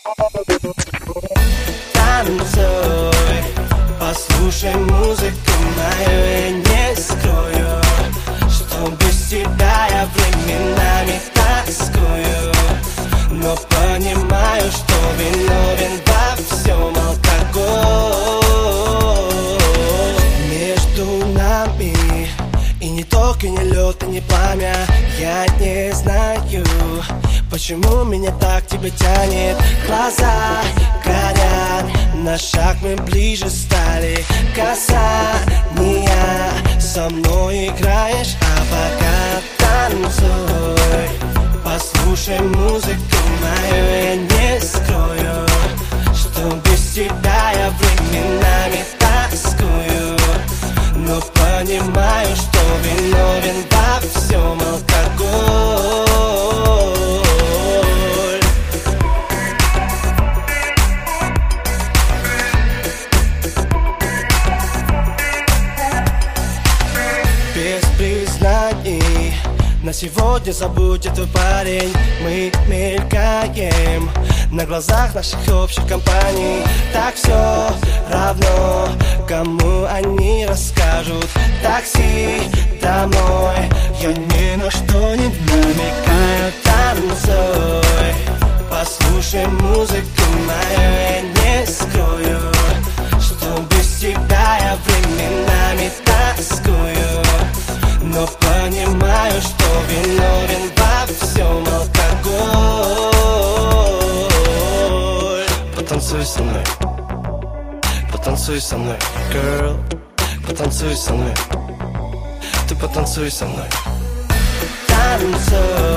Танцуй, послушай музыку мою, я не скрою, что без тебя я временами тоскую. Но понимаю, что виновен во всем алкоголь. Между нами и не ток, и не лед, и не пламя. Я не знаю, почему меня так тебя тянет. Глаза горят, на шаг мы ближе стали. Касания, со мной играешь, а пока танцуй, послушай музыку мою, я не скрою, что без тебя я временами тоскую. Но понимаю, что виновен во всем алкоголь. Без признаний на сегодня забудь этот парень. Мы мелькаем на глазах наших общих компаний. Так все равно, кому они расскажут. Такси домой, я ни на что не намекаю. Танцуй, послушай музыку мою, я не скрою, что без тебя я временами тоскую. Но понимаю, что виновен во всем алкоголь. Потанцуй со мной, потанцуй со мной, girl. Потанцуй со мной, ты потанцуй со мной. Танцуй,